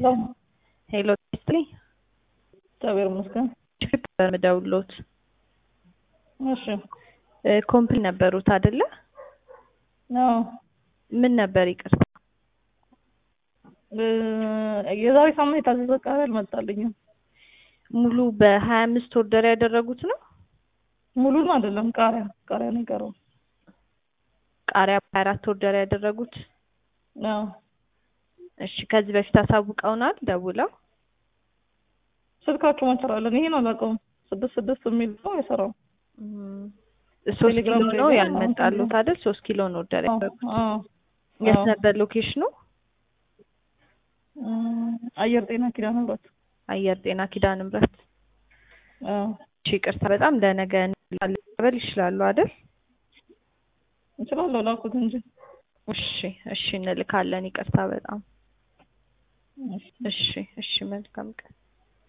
ሄሎ ስትሪ እግዚአብሔር ይመስገን። በመደውሎት እሺ ኮምፕኒ ነበሩት አይደለ? አዎ ምን ነበር ይቅርታ? የዛሬ ሳምንት የታዘዘ ቃል አልመጣልኝም። ሙሉ በ25 ኦርደር ያደረጉት ነው? ሙሉን አይደለም ቃሪያ ነው የቀረው። ቃሪያ በ24 ኦርደር ያደረጉት? አዎ እሺ ከዚህ በፊት አሳውቀውናል ደውለው? ስልካችሁ ማንቸራለን ይሄን አላውቀውም። 66 የሚል ነው የሰራው። 3 ኪሎ ነው ያልመጣሉት አይደል? 3 ኪሎ ነው ኦርደር ያደረጉት። የት ነበር ሎኬሽኑ? አየር ጤና ኪዳነ ምሕረት። አየር ጤና ኪዳነ ምሕረት። እሺ ይቅርታ በጣም ለነገ ልቀበል ይችላሉ አይደል? እንችላለን ላኩት እንጂ። እሺ እንልካለን። ይቅርታ በጣም እሺ መልካም ቀን።